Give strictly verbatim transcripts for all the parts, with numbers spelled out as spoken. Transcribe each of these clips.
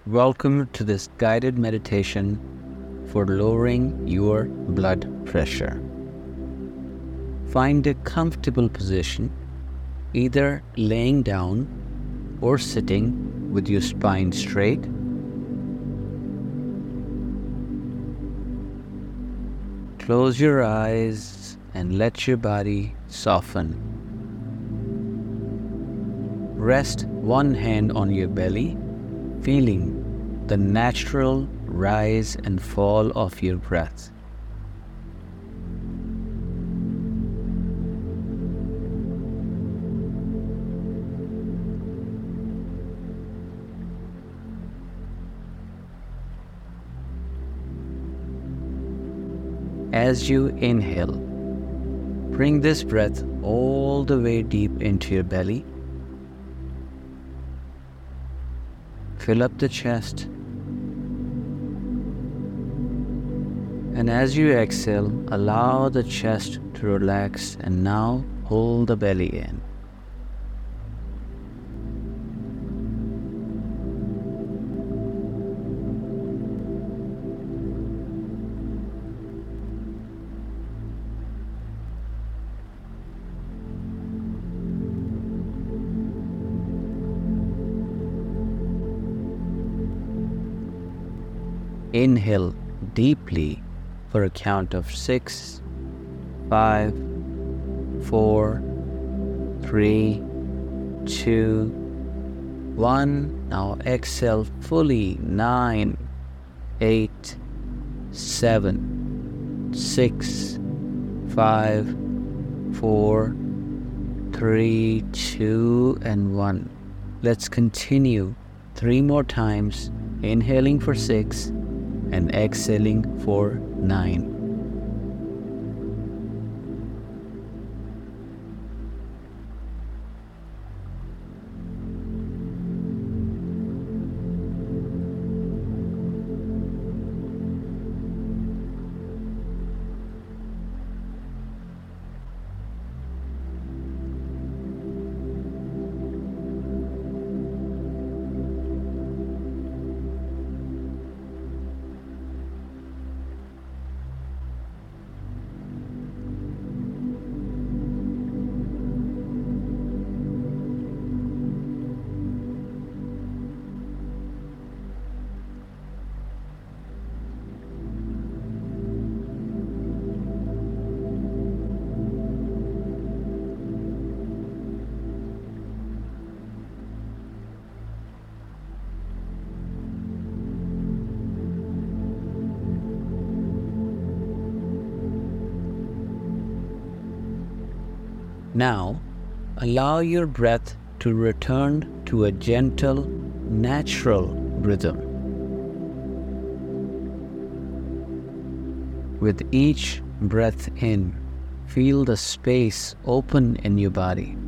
Welcome to this guided meditation for lowering your blood pressure. Find a comfortable position, either laying down or sitting with your spine straight. Close your eyes and let your body soften. Rest one hand on your belly, feeling the natural rise and fall of your breath. As you inhale, bring this breath all the way deep into your belly. Fill up the chest. And as you exhale, allow the chest to relax and now pull the belly in. Inhale deeply for a count of six, five, four, three, two, one. Now exhale fully. Nine, eight, seven, six, five, four, three, two, and one. Let's continue three more times, inhaling for six and exhaling for nine. Now, allow your breath to return to a gentle, natural rhythm. With each breath in, feel the space open in your body.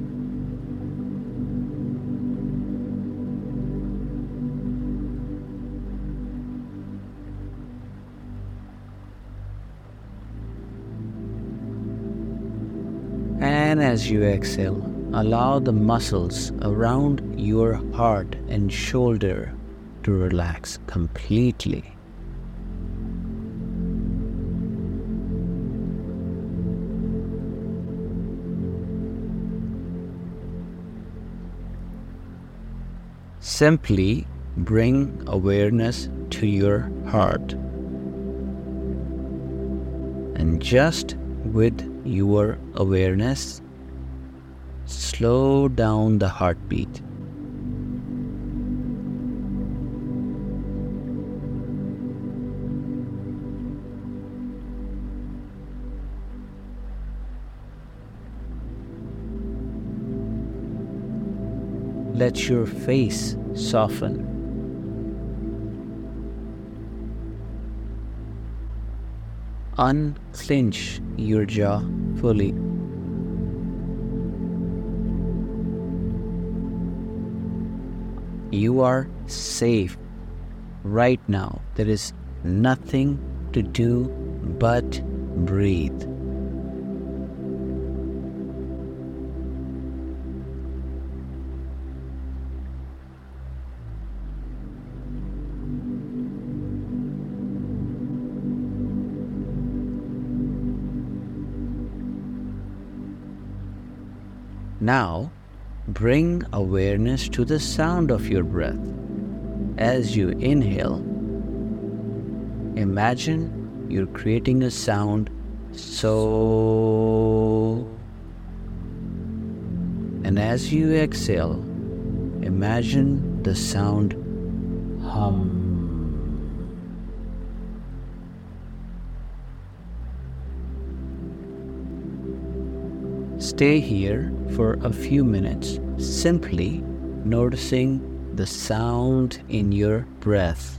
And as you exhale, allow the muscles around your heart and shoulder to relax completely. Simply bring awareness to your heart. And just with your awareness, slow down the heartbeat. Let your face soften. Unclench your jaw fully. You are safe right now. There is nothing to do but breathe. Now, bring awareness to the sound of your breath. As you inhale, imagine you're creating a sound so. And as you exhale, imagine the sound hum. Stay here for a few minutes, simply noticing the sound in your breath.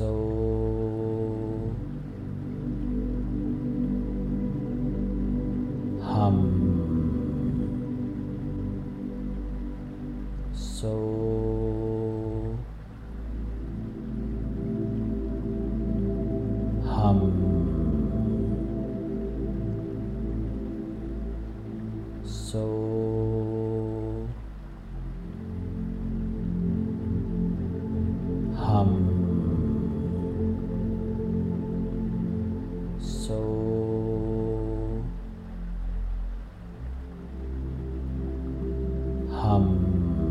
So hum. So hum. So hum. So hum.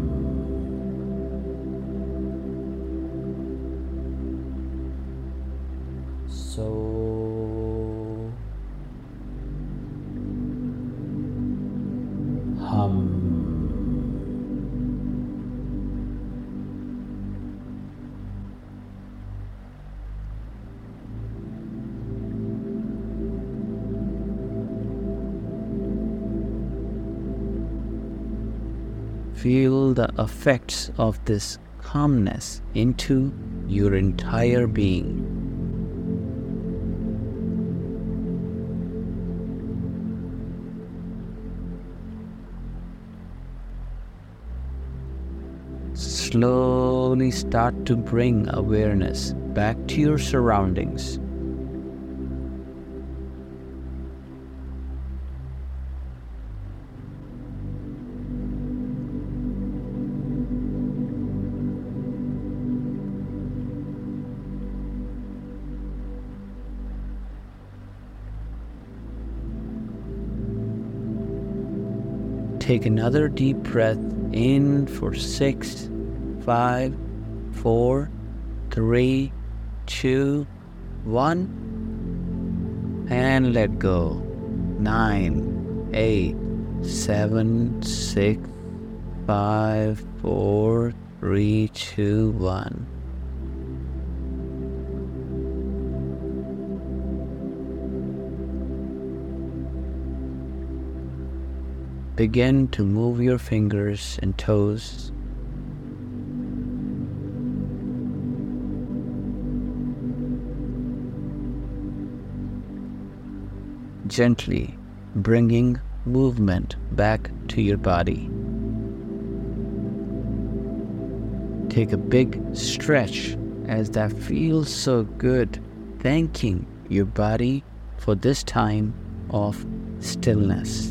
So hum. Feel the effects of this calmness into your entire being. Slowly start to bring awareness back to your surroundings. Take another deep breath in for six, five, four, three, two, one, and let go. Nine, eight, seven, six, five, four, three, two, one. Begin to move your fingers and toes. Gently bringing movement back to your body. Take a big stretch as that feels so good, thanking your body for this time of stillness.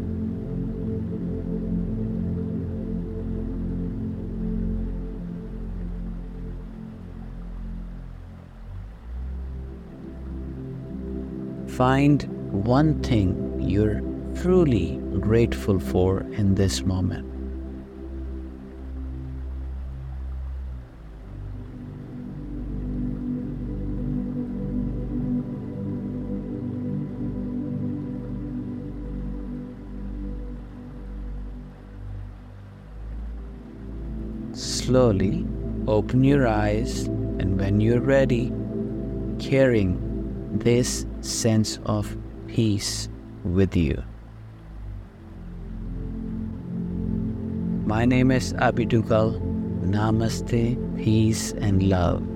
Find one thing you're truly grateful for in this moment. Slowly open your eyes, and when you're ready, carrying this sense of peace with you. My name is Abhi Duggal. Namaste, peace and love.